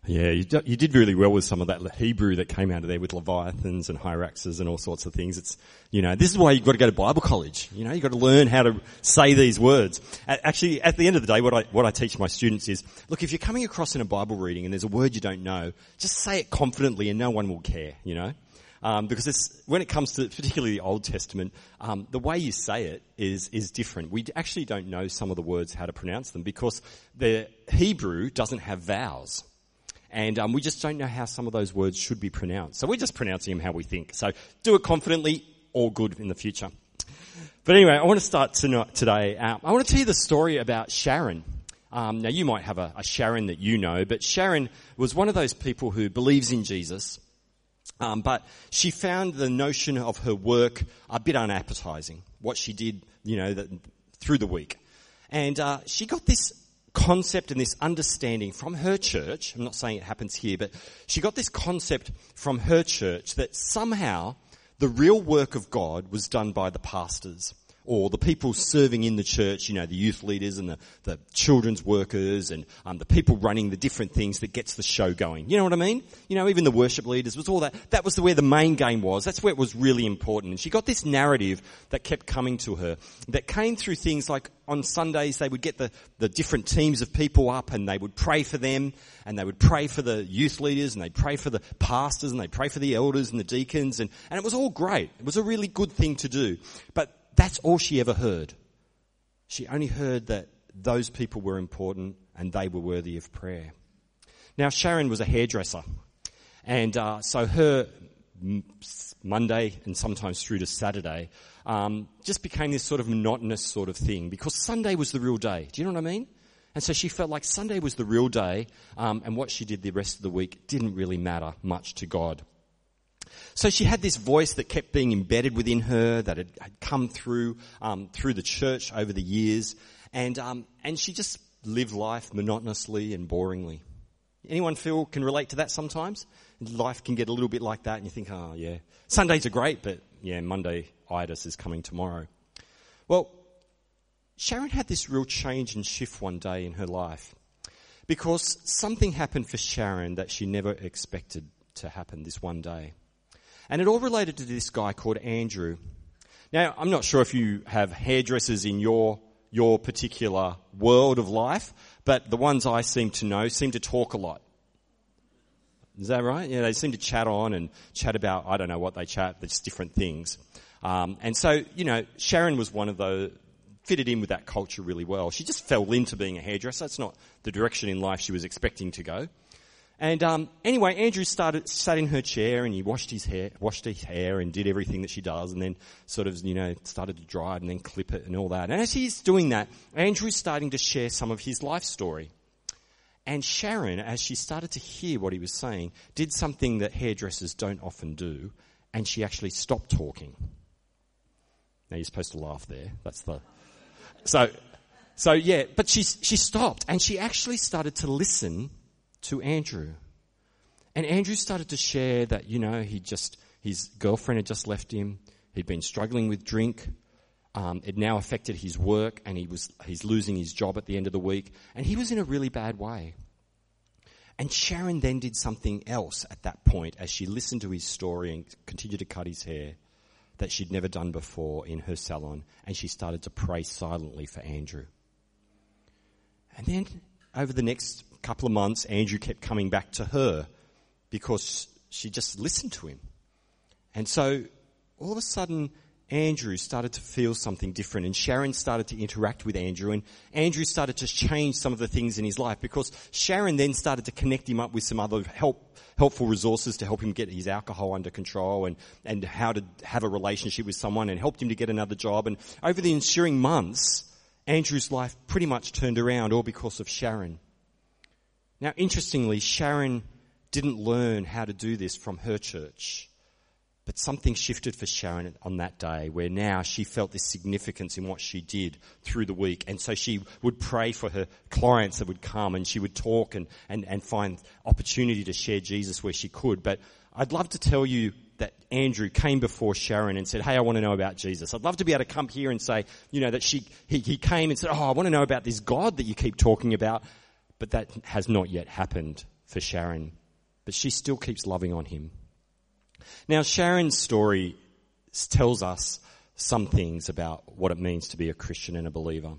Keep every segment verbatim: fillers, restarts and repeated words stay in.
Yeah, you, d- you did really well with some of that Hebrew that came out of there with Leviathans and Hyraxes and all sorts of things. It's, you know, this is why you've got to go to Bible college. You know, you've got to learn how to say these words. Actually, at the end of the day, what I, what I teach my students is, look, if you're coming across in a Bible reading and there's a word you don't know, just say it confidently and no one will care, you know. Um, because it's, when it comes to particularly the Old Testament, um, the way you say it is is different. We actually don't know some of the words, how to pronounce them, because the Hebrew doesn't have vowels. And um, we just don't know how some of those words should be pronounced. So we're just pronouncing them how we think. So do it confidently, all good in the future. But anyway, I want to start tonight, today. Uh, I want to tell you the story about Sharon. Um, now, you might have a, a Sharon that you know, but Sharon was one of those people who believes in Jesus. Um, but she found the notion of her work a bit unappetizing, what she did, you know, that, through the week. And uh, she got this concept and this understanding from her church. I'm not saying it happens here, but she got this concept from her church that somehow the real work of God was done by the pastors or the people serving in the church, you know, the youth leaders and the, the children's workers and um, the people running the different things that gets the show going. You know what I mean? You know, even the worship leaders, was all that. That was where the main game was. That's where it was really important. And she got this narrative that kept coming to her, that came through things like on Sundays they would get the, the different teams of people up and they would pray for them and they would pray for the youth leaders and they'd pray for the pastors and they'd pray for the elders and the deacons and, and it was all great. It was a really good thing to do. But that's all she ever heard. She only heard that those people were important and they were worthy of prayer. Now, Sharon was a hairdresser. And uh, so her Monday and sometimes through to Saturday um, just became this sort of monotonous sort of thing because Sunday was the real day. Do you know what I mean? And so she felt like Sunday was the real day um, and what she did the rest of the week didn't really matter much to God. So she had this voice that kept being embedded within her, that had, had come through um, through the church over the years, and um, and she just lived life monotonously and boringly. Anyone feel can relate to that sometimes? Life can get a little bit like that, and you think, oh yeah, Sundays are great, but yeah, Monday-itis is coming tomorrow. Well, Sharon had this real change and shift one day in her life because something happened for Sharon that she never expected to happen this one day. And it all related to this guy called Andrew. Now, I'm not sure if you have hairdressers in your your particular world of life, but the ones I seem to know seem to talk a lot. Is that right? Yeah, they seem to chat on and chat about, I don't know what they chat, but just different things. Um, and so, you know, Sharon was one of those, fitted in with that culture really well. She just fell into being a hairdresser. It's not the direction in life she was expecting to go. And um, anyway, Andrew started sat in her chair and he washed his hair, washed his hair, and did everything that she does, and then sort of you know started to dry it and then clip it and all that. And as he's doing that, Andrew's starting to share some of his life story. And Sharon, as she started to hear what he was saying, did something that hairdressers don't often do, and she actually stopped talking. Now you're supposed to laugh there. That's the so so yeah. But she she stopped and she actually started to listen to Andrew. And Andrew started to share that, you know, he just, his girlfriend had just left him. He'd been struggling with drink. Um, it now affected his work and he was, he's losing his job at the end of the week. And he was in a really bad way. And Sharon then did something else at that point as she listened to his story and continued to cut his hair that she'd never done before in her salon. And she started to pray silently for Andrew. And then over the next couple of months, Andrew kept coming back to her because she just listened to him. And so all of a sudden, Andrew started to feel something different, and Sharon started to interact with Andrew, and Andrew started to change some of the things in his life because Sharon then started to connect him up with some other help, helpful resources to help him get his alcohol under control and, and how to have a relationship with someone, and helped him to get another job. And over the ensuing months, Andrew's life pretty much turned around, all because of Sharon. Now, interestingly, Sharon didn't learn how to do this from her church, but something shifted for Sharon on that day where now she felt this significance in what she did through the week. And so she would pray for her clients that would come, and she would talk and, and, and find opportunity to share Jesus where she could. But I'd love to tell you that Andrew came before Sharon and said, hey, I want to know about Jesus. I'd love to be able to come here and say, you know, that she he, he came and said, oh, I want to know about this God that you keep talking about. But that has not yet happened for Sharon, but she still keeps loving on him. Now, Sharon's story tells us some things about what it means to be a Christian and a believer.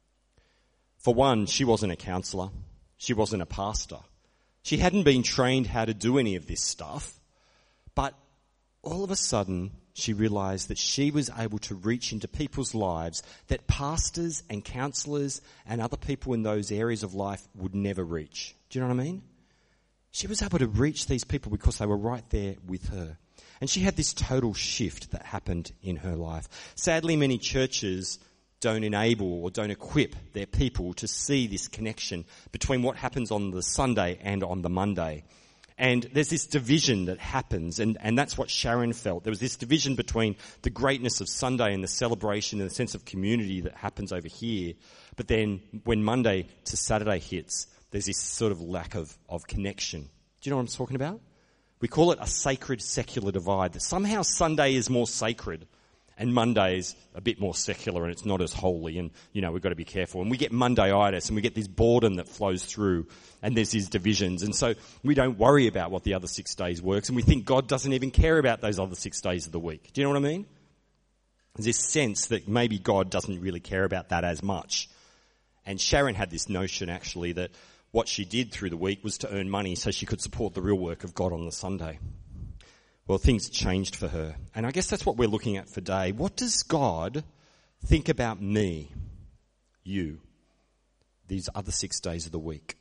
For one, she wasn't a counsellor. She wasn't a pastor. She hadn't been trained how to do any of this stuff. But all of a sudden, she realised that she was able to reach into people's lives that pastors and counsellors and other people in those areas of life would never reach. Do you know what I mean? She was able to reach these people because they were right there with her. And she had this total shift that happened in her life. Sadly, many churches don't enable or don't equip their people to see this connection between what happens on the Sunday and on the Monday. And there's this division that happens, and, and that's what Sharon felt. There was this division between the greatness of Sunday and the celebration and the sense of community that happens over here. But then when Monday to Saturday hits, there's this sort of lack of, of connection. Do you know what I'm talking about? We call it a sacred secular divide, that somehow Sunday is more sacred and Monday is a bit more secular and it's not as holy, and, you know, we've got to be careful. And we get Mondayitis and we get this boredom that flows through, and there's these divisions. And so we don't worry about what the other six days works, and we think God doesn't even care about those other six days of the week. Do you know what I mean? There's this sense that maybe God doesn't really care about that as much. And Sharon had this notion, actually, that what she did through the week was to earn money so she could support the real work of God on the Sunday. Well, things changed for her. And I guess that's what we're looking at for today. What does God think about me, you, these other six days of the week?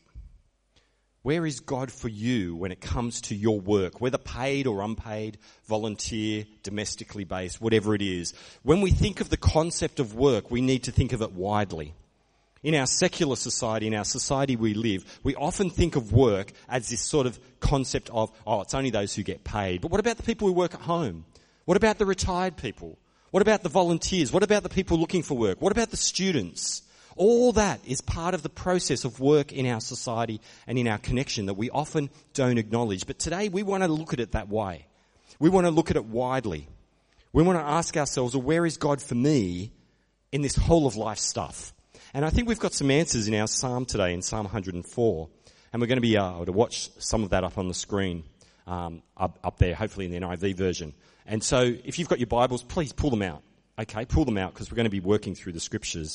Where is God for you when it comes to your work, whether paid or unpaid, volunteer, domestically based, whatever it is? When we think of the concept of work, we need to think of it widely. In our secular society, in our society we live, we often think of work as this sort of concept of, oh, it's only those who get paid. But what about the people who work at home? What about the retired people? What about the volunteers? What about the people looking for work? What about the students? All that is part of the process of work in our society and in our connection that we often don't acknowledge. But today we want to look at it that way. We want to look at it widely. We want to ask ourselves, well, where is God for me in this whole of life stuff? And I think we've got some answers in our psalm today, in Psalm one hundred four. And we're going to be able to watch some of that up on the screen, um, up, up there, hopefully in the N I V version. And so if you've got your Bibles, please pull them out. Okay, pull them out, because we're going to be working through the scriptures.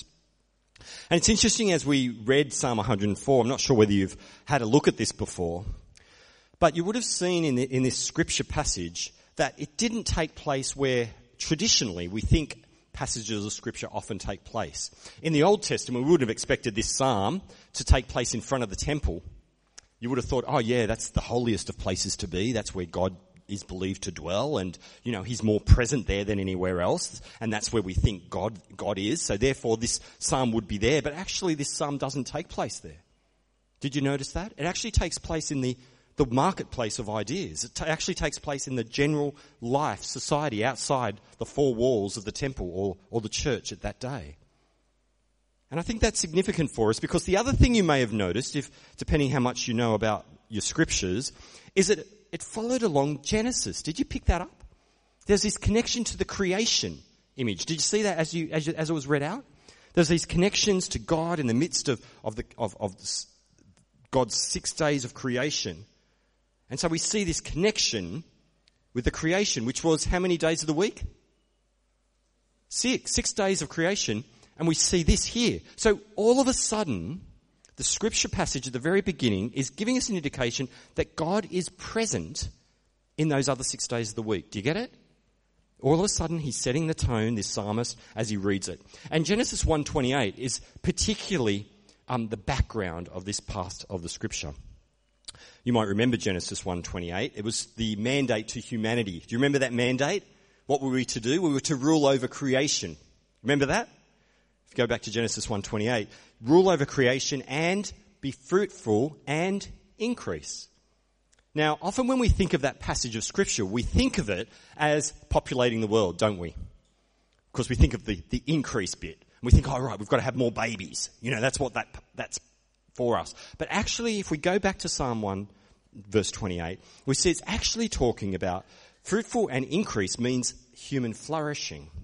And it's interesting, as we read Psalm one hundred four, I'm not sure whether you've had a look at this before, but you would have seen in, the, in this scripture passage that it didn't take place where traditionally we think passages of scripture often take place. In the Old Testament, we would have expected this psalm to take place in front of the temple. You would have thought, oh yeah, that's the holiest of places to be. That's where God is believed to dwell, and, you know, he's more present there than anywhere else, and that's where we think God, God is. So therefore this psalm would be there, but actually this psalm doesn't take place there. Did you notice that? It actually takes place in the the marketplace of ideas. It t- actually takes place in the general life, society, outside the four walls of the temple or, or the church at that day. And I think that's significant for us, because the other thing you may have noticed, if depending how much you know about your scriptures, is that it followed along Genesis. Did you pick that up? There's this connection to the creation image. Did you see that as you as, you, as it was read out? There's these connections to God in the midst of of the of, of this, God's six days of creation. And so we see this connection with the creation, which was how many days of the week? Six. Six days of creation. And we see this here. So all of a sudden, the scripture passage at the very beginning is giving us an indication that God is present in those other six days of the week. Do you get it? All of a sudden, he's setting the tone, this psalmist, as he reads it. And Genesis one twenty-eight is particularly um, the background of this part of the scripture. You might remember Genesis one twenty-eight. It was the mandate to humanity. Do you remember that mandate? What were we to do? We were to rule over creation. Remember that? If you go back to Genesis one twenty-eight, rule over creation and be fruitful and increase. Now, often when we think of that passage of scripture, we think of it as populating the world, don't we? Because we think of the, the increase bit. And we think, oh, right, we've got to have more babies. You know, that's what that that's for us. But actually, if we go back to Psalm one, verse twenty-eight, we see it's actually talking about fruitful and increase means human flourishing.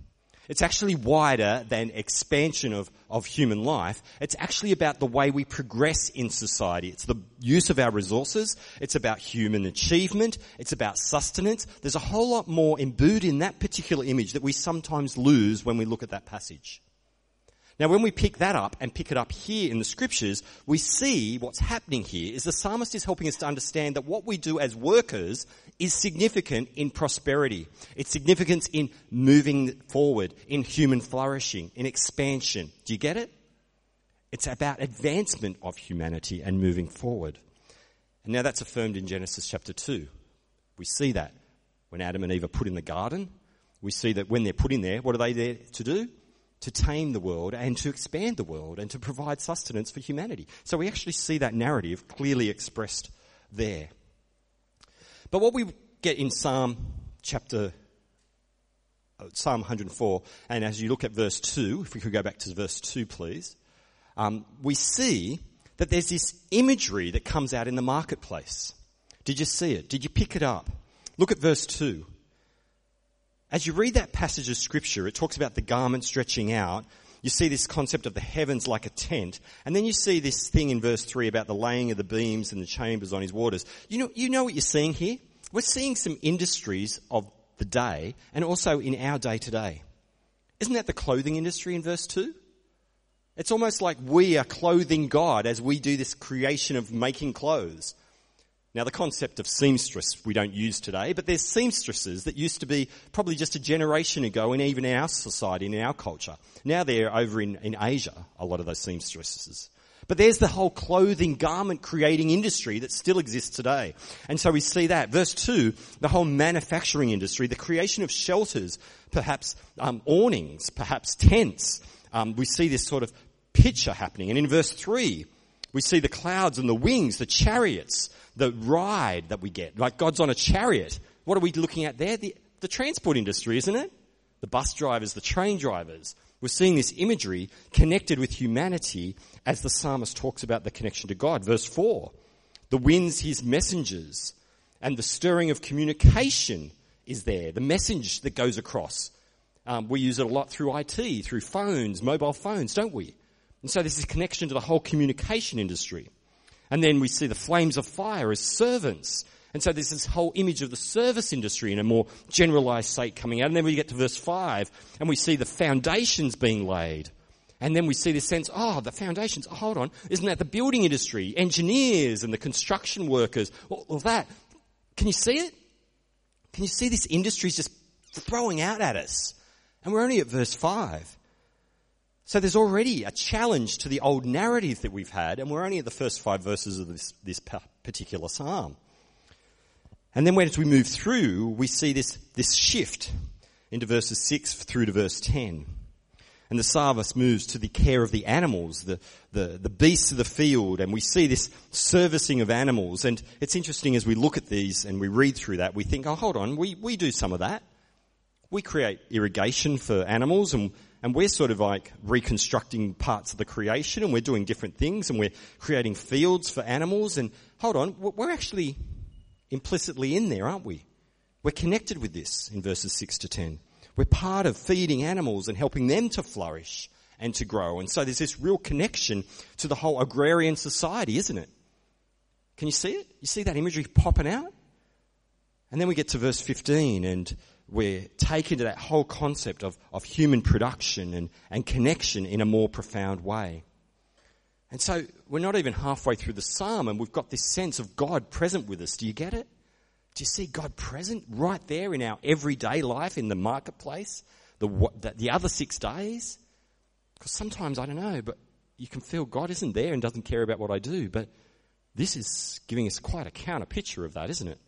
It's actually wider than expansion of, of human life. It's actually about the way we progress in society. It's the use of our resources. It's about human achievement. It's about sustenance. There's a whole lot more imbued in that particular image that we sometimes lose when we look at that passage. Now, when we pick that up and pick it up here in the scriptures, we see what's happening here is the psalmist is helping us to understand that what we do as workers is significant in prosperity. It's significant in moving forward, in human flourishing, in expansion. Do you get it? It's about advancement of humanity and moving forward. And now that's affirmed in Genesis chapter two. We see that when Adam and Eve are put in the garden. We see that when they're put in there, what are they there to do? To tame the world and to expand the world and to provide sustenance for humanity. So we actually see that narrative clearly expressed there. But what we get in Psalm chapter, Psalm one hundred four, and as you look at verse two, if we could go back to verse two, please, um, we see that there's this imagery that comes out in the marketplace. Did you see it? Did you pick it up? Look at verse two. As you read that passage of scripture, it talks about the garment stretching out. You see this concept of the heavens like a tent. And then you see this thing in verse three about the laying of the beams and the chambers on his waters. You know, you know what you're seeing here? We're seeing some industries of the day and also in our day to day. Isn't that the clothing industry in verse two? It's almost like we are clothing God as we do this creation of making clothes. Now, the concept of seamstress we don't use today, but there's seamstresses that used to be probably just a generation ago in even our society, in our culture. Now they're over in, in Asia, a lot of those seamstresses. But there's the whole clothing, garment creating industry that still exists today. And so we see that. Verse two, the whole manufacturing industry, the creation of shelters, perhaps um, awnings, perhaps tents. Um, we see this sort of picture happening. And in verse three, we see the clouds and the wings, the chariots, the ride that we get. Like God's on a chariot. What are we looking at there? The, the transport industry, isn't it? The bus drivers, the train drivers. We're seeing this imagery connected with humanity as the psalmist talks about the connection to God. Verse four, the winds, his messengers, and the stirring of communication is there. The message that goes across. Um, we use it a lot through I T, through phones, mobile phones, don't we? And so there's this connection to the whole communication industry. And then we see the flames of fire as servants. And so there's this whole image of the service industry in a more generalized state coming out. And then we get to verse five and we see the foundations being laid. And then we see this sense, oh, the foundations, oh, hold on, isn't that the building industry, engineers and the construction workers, all, all that. Can you see it? Can you see this industry is just throwing out at us? And we're only at verse five. So there's already a challenge to the old narrative that we've had, and we're only at the first five verses of this, this particular psalm. And then as we move through, we see this, this shift into verses six through to verse ten. And the psalmist moves to the care of the animals, the, the, the beasts of the field, and we see this servicing of animals. And it's interesting as we look at these and we read through that, we think, oh, hold on, we, we do some of that. We create irrigation for animals, and And we're sort of like reconstructing parts of the creation, and we're doing different things, and we're creating fields for animals. And hold on, we're actually implicitly in there, aren't we? We're connected with this in verses six to ten. We're part of feeding animals and helping them to flourish and to grow. And so there's this real connection to the whole agrarian society, isn't it? Can you see it? You see that imagery popping out? And then we get to verse fifteen, and we're taken to that whole concept of, of human production and, and connection in a more profound way. And so we're not even halfway through the psalm, and we've got this sense of God present with us. Do you get it? Do you see God present right there in our everyday life, in the marketplace, the, the, the other six days? Because sometimes, I don't know, but you can feel God isn't there and doesn't care about what I do. But this is giving us quite a counter picture of that, isn't it?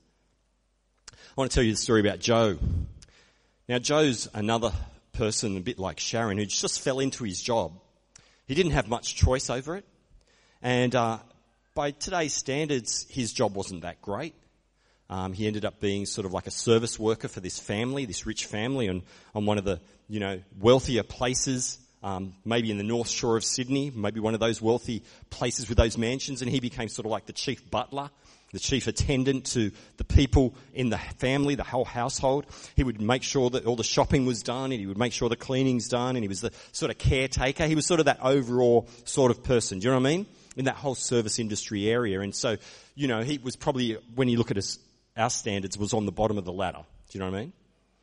I want to tell you the story about Joe. Now, Joe's another person, a bit like Sharon, who just fell into his job. He didn't have much choice over it. And uh, by today's standards, his job wasn't that great. Um, he ended up being sort of like a service worker for this family, this rich family, on, on one of the, you know, wealthier places, um, maybe in the North Shore of Sydney, maybe one of those wealthy places with those mansions. And he became sort of like the chief butler the chief attendant to the people in the family, the whole household. He would make sure that all the shopping was done, and he would make sure the cleaning's done, and he was the sort of caretaker. He was sort of that overall sort of person. Do you know what I mean? In that whole service industry area. And so, you know, he was probably, when you look at us, our standards, was on the bottom of the ladder. Do you know what I mean?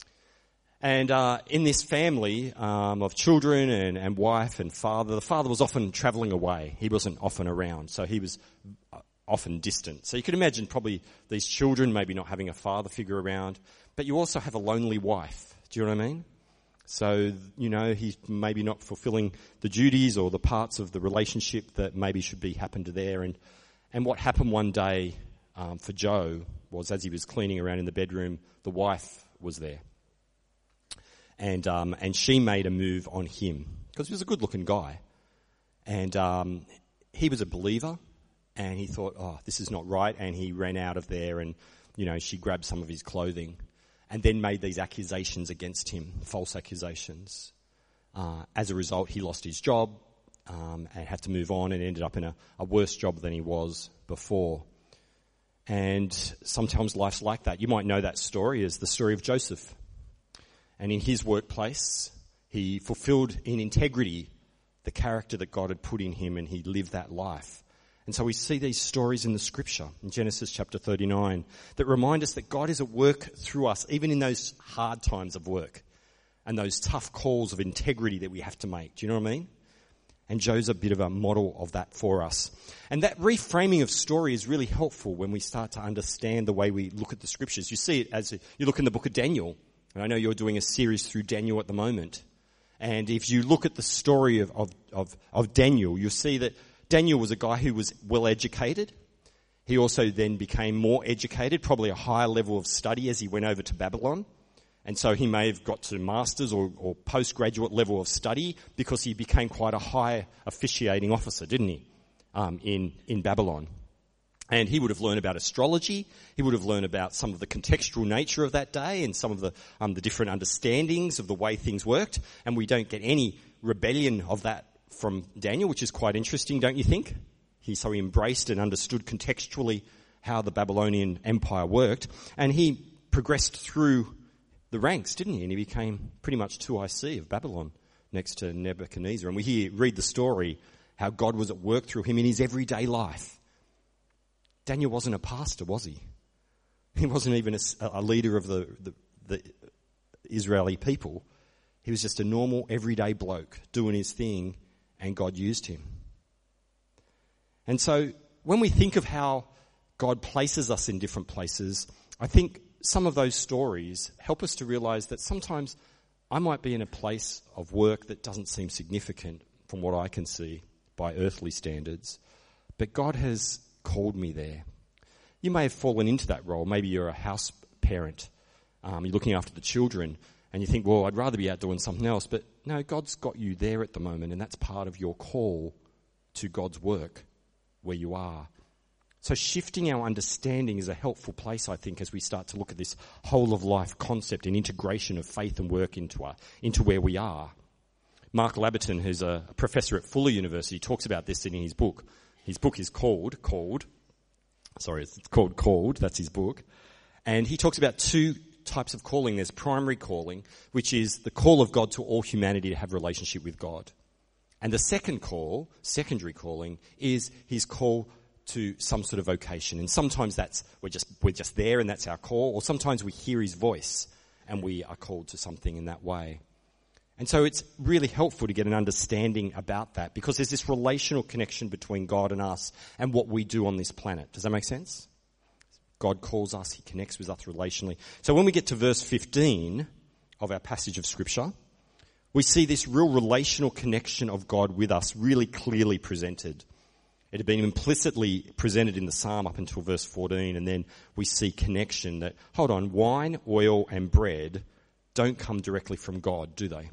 And uh, in this family um, of children and, and wife and father, the father was often travelling away. He wasn't often around, so he was often distant. So you could imagine probably these children maybe not having a father figure around, but you also have a lonely wife. Do you know what I mean? So, you know, he's maybe not fulfilling the duties or the parts of the relationship that maybe should be happened to there. And, and what happened one day um, for Joe was, as he was cleaning around in the bedroom, the wife was there. And um, and she made a move on him because he was a good-looking guy. And um, he was a believer, and he thought, oh, this is not right. And he ran out of there, and, you know, she grabbed some of his clothing and then made these accusations against him, false accusations. Uh, as a result, he lost his job um, and had to move on and ended up in a, a worse job than he was before. And sometimes life's like that. You might know that story as the story of Joseph. And in his workplace, he fulfilled in integrity the character that God had put in him, and he lived that life. And so we see these stories in the scripture, in Genesis chapter thirty-nine, that remind us that God is at work through us, even in those hard times of work and those tough calls of integrity that we have to make. Do you know what I mean? And Joe's a bit of a model of that for us. And that reframing of story is really helpful when we start to understand the way we look at the scriptures. You see it as you look in the book of Daniel. And I know you're doing a series through Daniel at the moment. And if you look at the story of, of, of, of Daniel, you'll see that Daniel was a guy who was well educated. He also then became more educated, probably a higher level of study as he went over to Babylon. And so he may have got to master's or, or postgraduate level of study because he became quite a high officiating officer, didn't he, um, in, in Babylon. And he would have learned about astrology. He would have learned about some of the contextual nature of that day and some of the um, the different understandings of the way things worked. And we don't get any rebellion of that from Daniel, which is quite interesting, don't you think? He so he embraced and understood contextually how the Babylonian Empire worked. And he progressed through the ranks, didn't he? And he became pretty much two I C of Babylon next to Nebuchadnezzar. And we hear, read the story, how God was at work through him in his everyday life. Daniel wasn't a pastor, was he? He wasn't even a, a leader of the, the, the Israeli people. He was just a normal, everyday bloke doing his thing, and God used him. And so when we think of how God places us in different places, I think some of those stories help us to realize that sometimes I might be in a place of work that doesn't seem significant from what I can see by earthly standards, but God has called me there. You may have fallen into that role. Maybe you're a house parent. Um, you're looking after the children and you think, well, I'd rather be out doing something else. But no, God's got you there at the moment, and that's part of your call to God's work where you are. So shifting our understanding is a helpful place, I think, as we start to look at this whole of life concept and integration of faith and work into our, into where we are. Mark Laberton, who's a professor at Fuller University, talks about this in his book. His book is called, called, sorry, it's called Called, that's his book. And he talks about two types of calling. There's primary calling, which is the call of God to all humanity to have a relationship with God. And the second call, secondary calling, is his call to some sort of vocation. And sometimes that's, we're just, we're just there and that's our call, or sometimes we hear his voice and we are called to something in that way. And so it's really helpful to get an understanding about that, because there's this relational connection between God and us and what we do on this planet. Does that make sense? God calls us, he connects with us relationally. So when we get to verse fifteen of our passage of Scripture, we see this real relational connection of God with us really clearly presented. It had been implicitly presented in the psalm up until verse fourteen, and then we see connection that, hold on, wine, oil and bread don't come directly from God, do they?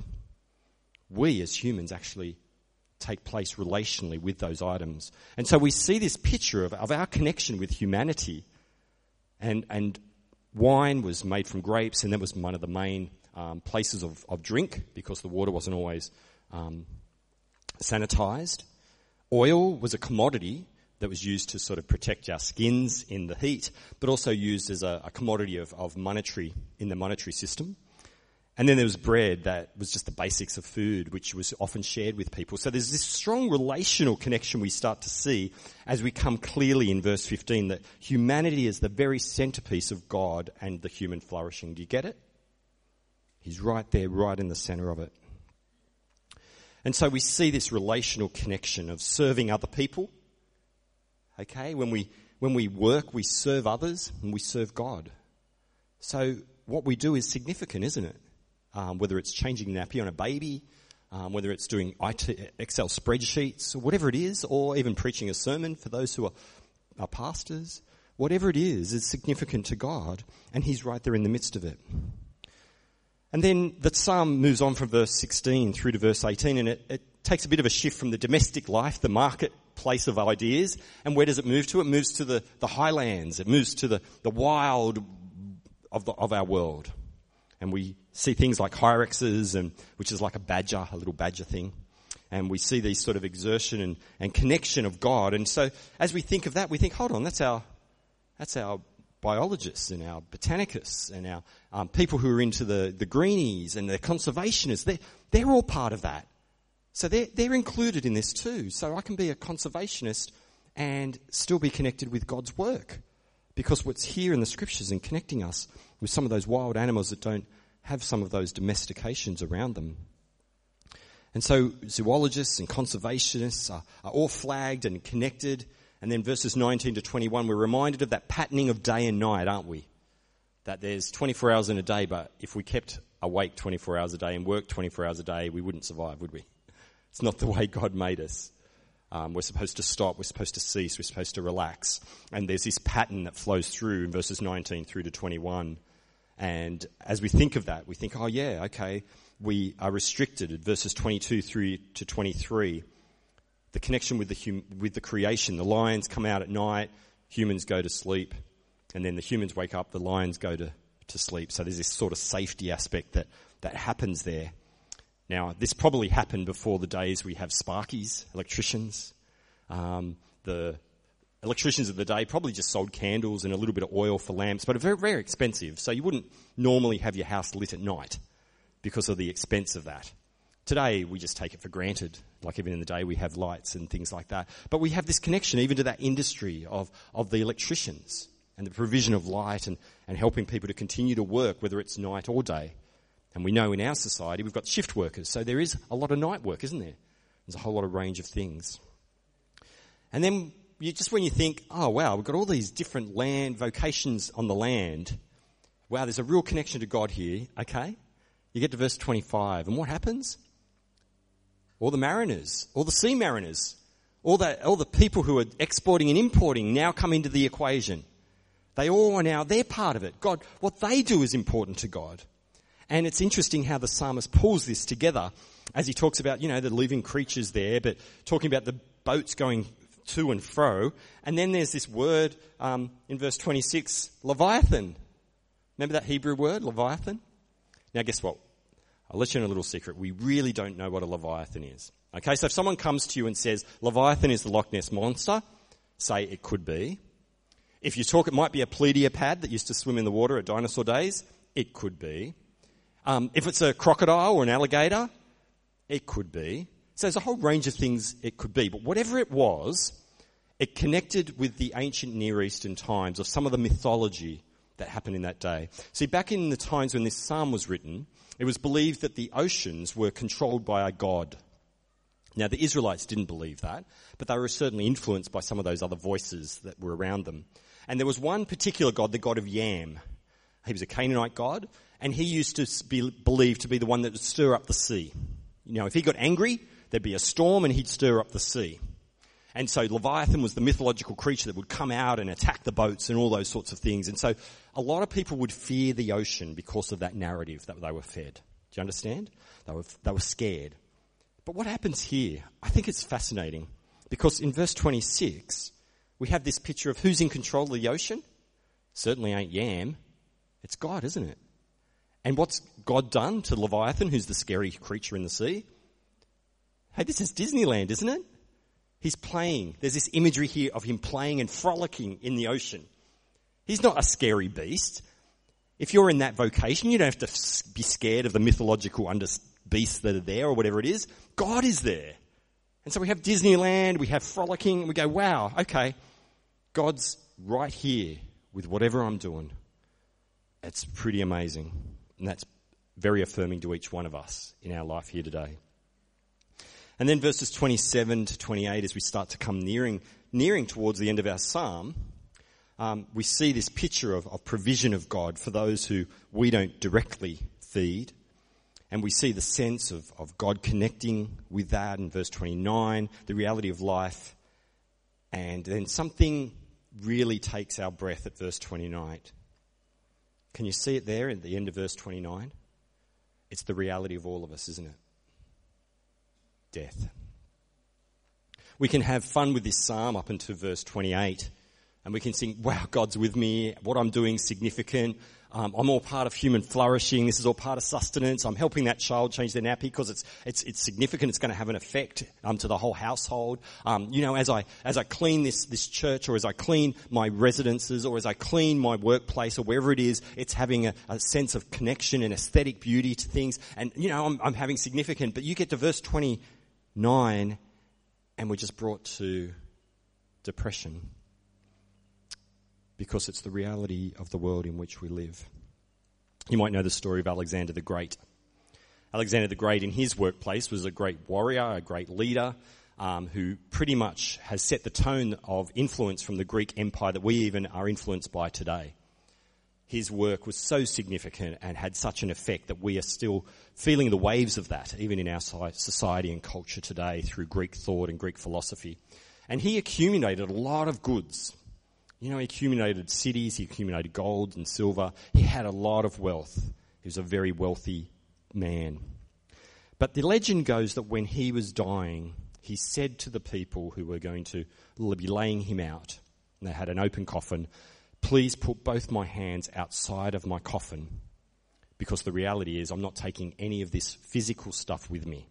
We as humans actually take place relationally with those items. And so we see this picture of, of our connection with humanity. And, and wine was made from grapes, and that was one of the main um, places of, of drink, because the water wasn't always um, sanitized. Oil was a commodity that was used to sort of protect our skins in the heat, but also used as a, a commodity of, of monetary, in the monetary system. And then there was bread that was just the basics of food, which was often shared with people. So there's this strong relational connection we start to see as we come clearly in verse fifteen that humanity is the very centerpiece of God and the human flourishing. Do you get it? He's right there, right in the center of it. And so we see this relational connection of serving other people. Okay, when we when we work, we serve others and we serve God. So what we do is significant, isn't it? Um, whether it's changing nappy on a baby, um, whether it's doing I T, Excel spreadsheets, or whatever it is, or even preaching a sermon for those who are, are pastors, whatever it is, is significant to God, and He's right there in the midst of it. And then the psalm moves on from verse sixteen through to verse eighteen, and it, it takes a bit of a shift from the domestic life, the marketplace of ideas, and where does it move to? It moves to the, the highlands. It moves to the, the wild of, the, of our world. And we see things like hyraxes, and which is like a badger, a little badger thing. And we see these sort of exertion and, and connection of God. And so as we think of that, we think, hold on, that's our that's our biologists and our botanists and our um, people who are into the, the greenies and the conservationists. They're, they're all part of that. So they're, they're included in this too. So I can be a conservationist and still be connected with God's work, because what's here in the scriptures and connecting us with some of those wild animals that don't have some of those domestications around them. And so zoologists and conservationists are, are all flagged and connected. And then verses nineteen to twenty-one, we're reminded of that patterning of day and night, aren't we? That there's twenty-four hours in a day, but if we kept awake twenty-four hours a day and worked twenty-four hours a day, we wouldn't survive, would we? It's not the way God made us. Um, we're supposed to stop, we're supposed to cease, we're supposed to relax. And there's this pattern that flows through in verses nineteen through to twenty-one. And as we think of that, we think, oh yeah, okay, we are restricted at verses twenty-two through to twenty-three. The connection with the hum- with the creation. The lions come out at night, humans go to sleep, and then the humans wake up, the lions go to, to sleep. So there's this sort of safety aspect that, that happens there. Now, this probably happened before the days we have sparkies, electricians. Um, the electricians of the day probably just sold candles and a little bit of oil for lamps, but very, very expensive. So you wouldn't normally have your house lit at night because of the expense of that. Today, we just take it for granted. Like even in the day, we have lights and things like that. But we have this connection even to that industry of, of the electricians and the provision of light and, and helping people to continue to work, whether it's night or day. And we know in our society we've got shift workers, so there is a lot of night work, isn't there? There's a whole lot of range of things. And then you, just when you think, oh wow, we've got all these different land vocations on the land. Wow, there's a real connection to God here, okay? You get to verse twenty-five, and what happens? All the mariners, all the sea mariners, all the, all the people who are exporting and importing now come into the equation. They all are now, they're part of it. God, what they do is important to God. And it's interesting how the psalmist pulls this together as he talks about, you know, the living creatures there, but talking about the boats going to and fro. And then there's this word um, in verse twenty-six, Leviathan. Remember that Hebrew word, Leviathan? Now guess what? I'll let you in a little secret. We really don't know what a Leviathan is. Okay, so if someone comes to you and says, Leviathan is the Loch Ness Monster, say it could be. If you talk, it might be a plesiopod that used to swim in the water at dinosaur days. It could be. Um, if it's a crocodile or an alligator, it could be. So there's a whole range of things it could be. But whatever it was, it connected with the ancient Near Eastern times, or some of the mythology that happened in that day. See, back in the times when this psalm was written, it was believed that the oceans were controlled by a god. Now, the Israelites didn't believe that, but they were certainly influenced by some of those other voices that were around them. And there was one particular god, the god of Yam. He was a Canaanite god, and he used to be believed to be the one that would stir up the sea. You know, if he got angry, there'd be a storm and he'd stir up the sea. And so Leviathan was the mythological creature that would come out and attack the boats and all those sorts of things. And so a lot of people would fear the ocean because of that narrative that they were fed. Do you understand? They were, they were scared. But what happens here? I think it's fascinating, because in verse twenty-six, we have this picture of who's in control of the ocean. Certainly ain't Yam. It's God, isn't it? And what's God done to Leviathan, who's the scary creature in the sea? Hey, this is Disneyland, isn't it? He's playing. There's this imagery here of him playing and frolicking in the ocean. He's not a scary beast. If you're in that vocation, you don't have to be scared of the mythological under beasts that are there or whatever it is. God is there. And so we have Disneyland, we have frolicking, and we go, wow, okay, God's right here with whatever I'm doing. It's pretty amazing. And that's very affirming to each one of us in our life here today. And then verses twenty-seven to twenty-eight, as we start to come nearing, nearing towards the end of our psalm, um, we see this picture of, of provision of God for those who we don't directly feed. And we see the sense of, of God connecting with that in verse twenty-nine, the reality of life. And then something really takes our breath at verse twenty-nine. Can you see it there at the end of verse twenty-nine? It's the reality of all of us, isn't it? Death. We can have fun with this psalm up until verse twenty-eight, and we can sing, wow, God's with me, what I'm doing is significant, um, I'm all part of human flourishing, this is all part of sustenance, I'm helping that child change their nappy because it's it's it's significant, it's going to have an effect um, to the whole household. Um, you know, as I as I clean this this church, or as I clean my residences, or as I clean my workplace, or wherever it is, it's having a, a sense of connection and aesthetic beauty to things, and you know, I'm, I'm having significant. But you get to verse twenty-nine, and we're just brought to depression. Because it's the reality of the world in which we live. You might know the story of Alexander the Great. Alexander the Great in his workplace was a great warrior, a great leader, um, who pretty much has set the tone of influence from the Greek Empire that we even are influenced by today. His work was so significant and had such an effect that we are still feeling the waves of that, even in our society and culture today, through Greek thought and Greek philosophy. And he accumulated a lot of goods. You know, he accumulated cities, he accumulated gold and silver. He had a lot of wealth. He was a very wealthy man. But the legend goes that when he was dying, he said to the people who were going to be laying him out, and they had an open coffin, please put both my hands outside of my coffin, because the reality is I'm not taking any of this physical stuff with me.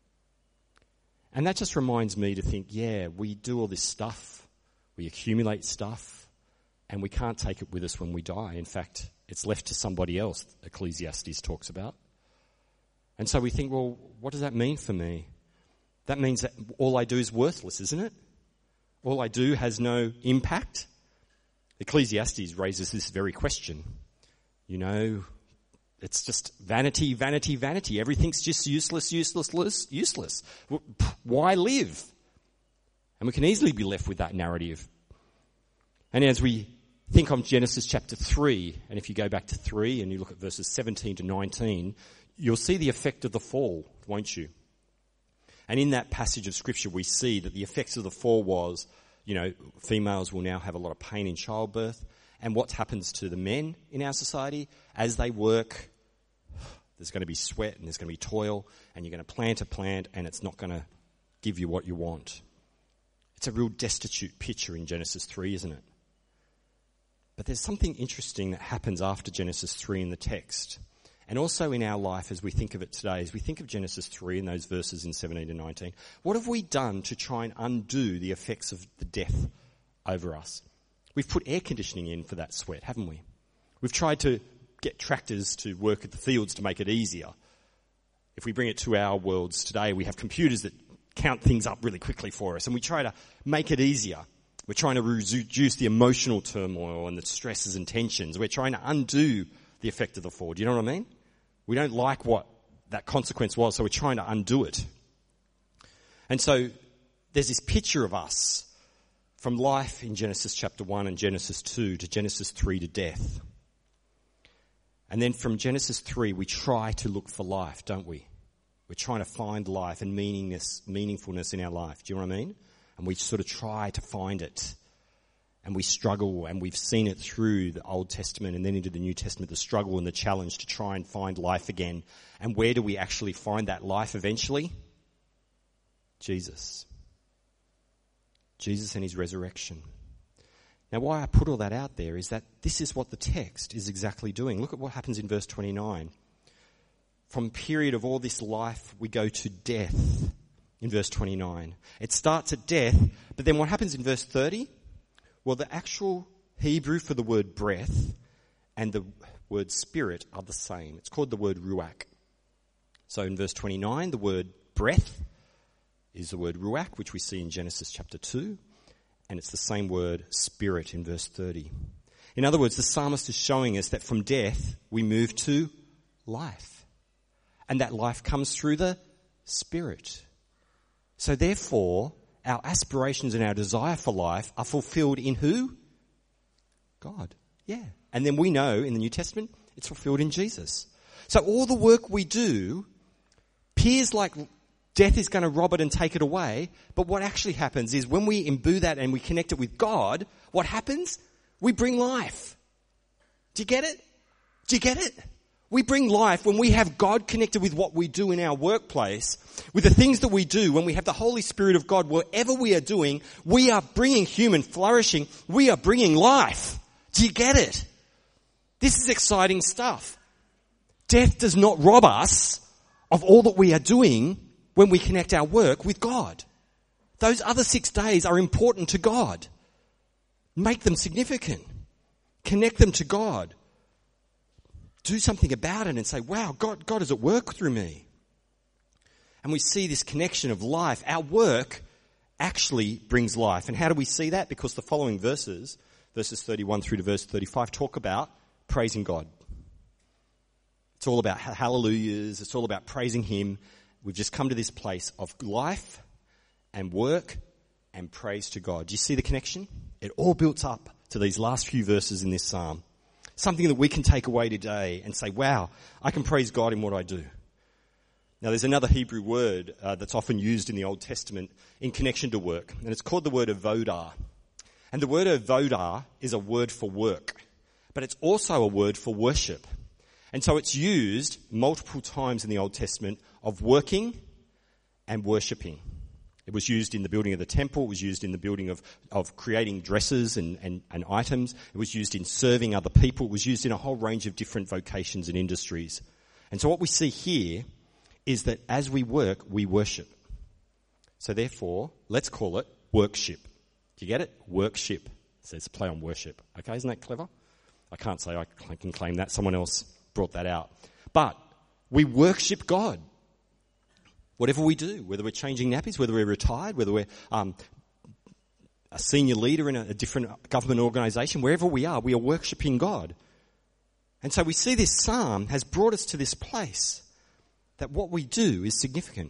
And that just reminds me to think, yeah, we do all this stuff. We accumulate stuff, and we can't take it with us when we die. In fact, it's left to somebody else, Ecclesiastes talks about. And so we think, well, what does that mean for me? That means that all I do is worthless, isn't it? All I do has no impact. Ecclesiastes raises this very question. You know, it's just vanity, vanity, vanity. Everything's just useless, useless, useless. Why live? And we can easily be left with that narrative. And as we think on Genesis chapter three, and if you go back to three and you look at verses seventeen to nineteen, you'll see the effect of the fall, won't you? And in that passage of scripture, we see that the effects of the fall was, you know, females will now have a lot of pain in childbirth. And what happens to the men in our society? As they work, there's going to be sweat and there's going to be toil, and you're going to plant a plant and it's not going to give you what you want. It's a real destitute picture in Genesis three, isn't it? But there's something interesting that happens after Genesis three in the text. And also in our life as we think of it today, as we think of Genesis three and those verses in seventeen to nineteen, what have we done to try and undo the effects of the death over us? We've put air conditioning in for that sweat, haven't we? We've tried to get tractors to work at the fields to make it easier. If we bring it to our worlds today, we have computers that count things up really quickly for us, and we try to make it easier. We're trying to reduce the emotional turmoil and the stresses and tensions. We're trying to undo the effect of the fall. Do you know what I mean? We don't like what that consequence was, so we're trying to undo it. And so there's this picture of us from life in Genesis chapter one and Genesis two to Genesis three to death. And then from Genesis three, we try to look for life, don't we? We're trying to find life and meaningness, meaningfulness in our life. Do you know what I mean? And we sort of try to find it. And we struggle, and we've seen it through the Old Testament and then into the New Testament, the struggle and the challenge to try and find life again. And where do we actually find that life eventually? Jesus. Jesus and his resurrection. Now, why I put all that out there is that this is what the text is exactly doing. Look at what happens in verse twenty-nine. From a period of all this life, we go to death. in verse twenty-nine. It starts at death, but then what happens in verse thirty? Well, the actual Hebrew for the word breath and the word spirit are the same. It's called the word ruach. So in verse twenty-nine, the word breath is the word ruach, which we see in Genesis chapter two, and it's the same word spirit in verse thirty. In other words, the psalmist is showing us that from death we move to life, and that life comes through the Spirit. So therefore, our aspirations and our desire for life are fulfilled in who? God. Yeah. And then we know in the New Testament, it's fulfilled in Jesus. So all the work we do appears like death is going to rob it and take it away, but what actually happens is when we imbue that and we connect it with God, what happens? We bring life. Do you get it? Do you get it? We bring life when we have God connected with what we do in our workplace, with the things that we do, when we have the Holy Spirit of God, wherever we are doing, we are bringing human flourishing. We are bringing life. Do you get it? This is exciting stuff. Death does not rob us of all that we are doing when we connect our work with God. Those other six days are important to God. Make them significant. Connect them to God. Do something about it and say, wow, God, God is at work through me. And we see this connection of life. Our work actually brings life. And how do we see that? Because the following verses, verses thirty-one through to verse thirty-five, talk about praising God. It's all about hallelujahs. It's all about praising Him. We've just come to this place of life and work and praise to God. Do you see the connection? It all builds up to these last few verses in this psalm. Something that we can take away today and say, wow, I can praise God in what I do. Now, there's another Hebrew word uh, that's often used in the Old Testament in connection to work, and it's called the word avodah. And the word avodah is a word for work, but it's also a word for worship. And so it's used multiple times in the Old Testament of working and worshipping. It was used in the building of the temple. It was used in the building of, of creating dresses and, and, and items. It was used in serving other people. It was used in a whole range of different vocations and industries. And so what we see here is that as we work, we worship. So therefore, let's call it workship. Do you get it? Workship. So it's a play on worship. Okay, isn't that clever? I can't say I can claim that. Someone else brought that out. But we worship God. Whatever we do, whether we're changing nappies, whether we're retired, whether we're um, a senior leader in a, a different government organisation, wherever we are, we are worshipping God. And so we see this psalm has brought us to this place that what we do is significant.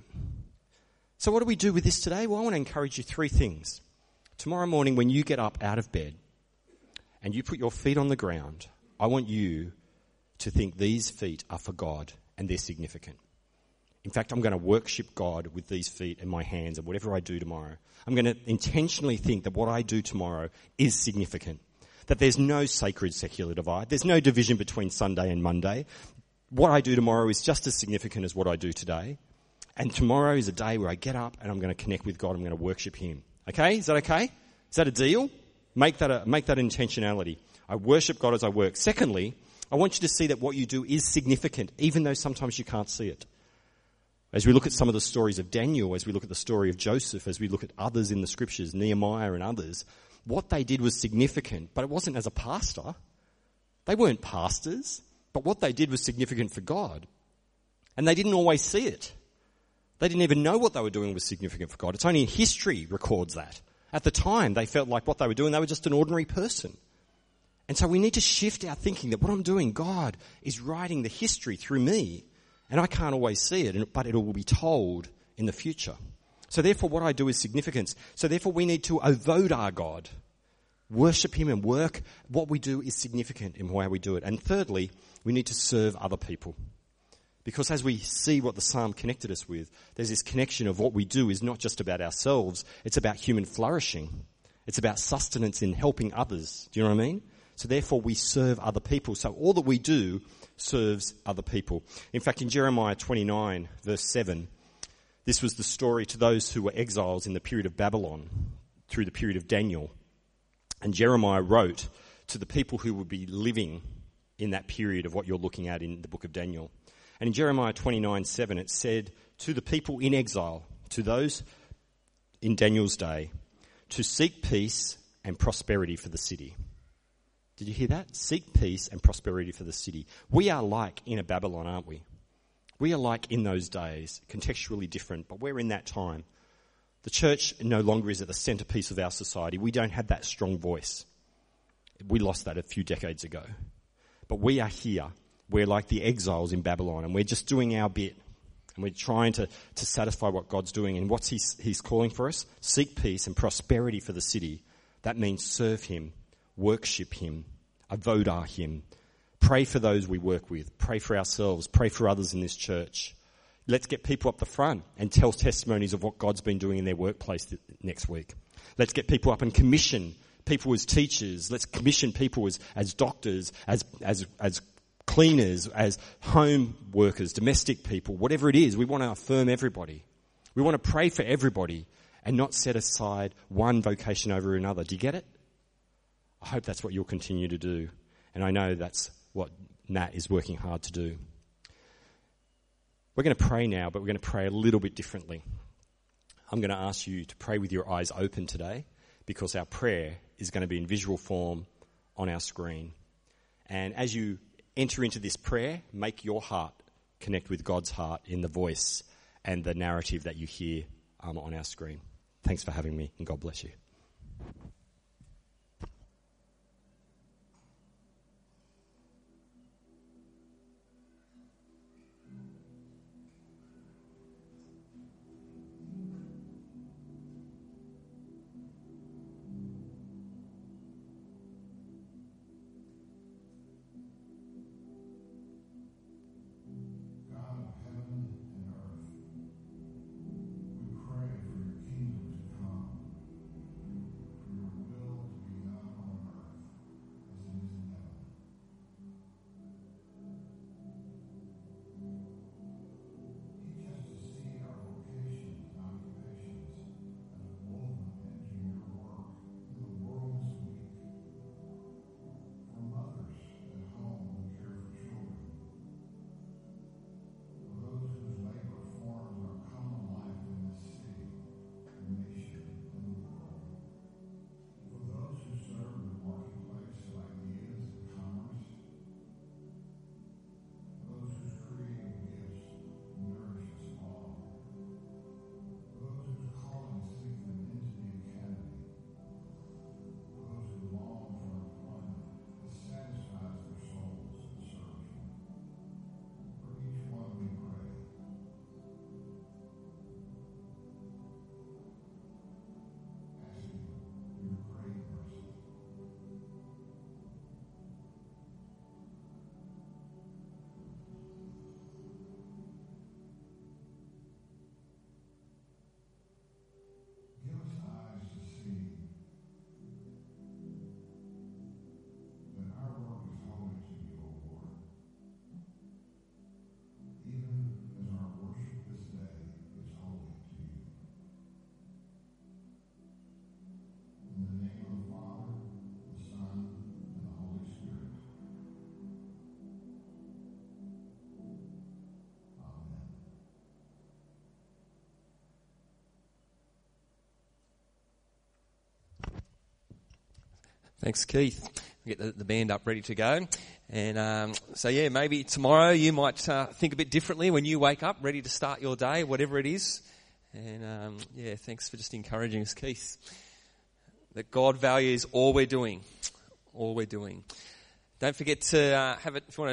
So what do we do with this today? Well, I want to encourage you three things. Tomorrow morning when you get up out of bed and you put your feet on the ground, I want you to think these feet are for God and they're significant. In fact, I'm going to worship God with these feet and my hands and whatever I do tomorrow. I'm going to intentionally think that what I do tomorrow is significant. That there's no sacred secular divide. There's no division between Sunday and Monday. What I do tomorrow is just as significant as what I do today. And tomorrow is a day where I get up and I'm going to connect with God. I'm going to worship Him. Okay? Is that okay? Is that a deal? Make that a, make that intentionality. I worship God as I work. Secondly, I want you to see that what you do is significant, even though sometimes you can't see it. As we look at some of the stories of Daniel, as we look at the story of Joseph, as we look at others in the scriptures, Nehemiah and others, what they did was significant, but it wasn't as a pastor. They weren't pastors, but what they did was significant for God. And they didn't always see it. They didn't even know what they were doing was significant for God. It's only history records that. At the time, they felt like what they were doing, they were just an ordinary person. And so we need to shift our thinking that what I'm doing, God is writing the history through me. And I can't always see it, but it will be told in the future. So therefore, what I do is significance. So therefore, we need to avodah God. Worship Him and work. What we do is significant in how we do it. And thirdly, we need to serve other people. Because as we see what the psalm connected us with, there's this connection of what we do is not just about ourselves. It's about human flourishing. It's about sustenance in helping others. Do you know what I mean? So therefore, we serve other people. So all that we do serves other people. In fact, in Jeremiah twenty-nine, verse seven, this was the story to those who were exiles in the period of Babylon, through the period of Daniel. And Jeremiah wrote to the people who would be living in that period of what you're looking at in the book of Daniel. And in Jeremiah twenty-nine seven, it said, to the people in exile, to those in Daniel's day to seek peace and prosperity for the city. Did you hear that? Seek peace and prosperity for the city. We are like in a Babylon, aren't we? We are like in those days, contextually different, but we're in that time. The church no longer is at the centerpiece of our society. We don't have that strong voice. We lost that a few decades ago. But we are here. We're like the exiles in Babylon, and we're just doing our bit. And we're trying to, to satisfy what God's doing. And what's he, he's calling for us? Seek peace and prosperity for the city. That means serve him, worship him, avodah him. Pray for those we work with. Pray for ourselves. Pray for others in this church. Let's get people up the front and tell testimonies of what God's been doing in their workplace th- next week. Let's get people up and commission people as teachers. Let's commission people as, as doctors, as, as, as cleaners, as home workers, domestic people, whatever it is. We want to affirm everybody. We want to pray for everybody and not set aside one vocation over another. Do you get it? I hope that's what you'll continue to do. And I know that's what Nat is working hard to do. We're going to pray now, but we're going to pray a little bit differently. I'm going to ask you to pray with your eyes open today, because our prayer is going to be in visual form on our screen. And as you enter into this prayer, make your heart connect with God's heart in the voice and the narrative that you hear um, on our screen. Thanks for having me, and God bless you. Thanks, Keith. We'll get the, the band up ready to go. And um, so, yeah, maybe tomorrow you might uh, think a bit differently when you wake up, ready to start your day, whatever it is. And, um, yeah, thanks for just encouraging us, Keith. That God values all we're doing, all we're doing. Don't forget to uh, have it, if you want to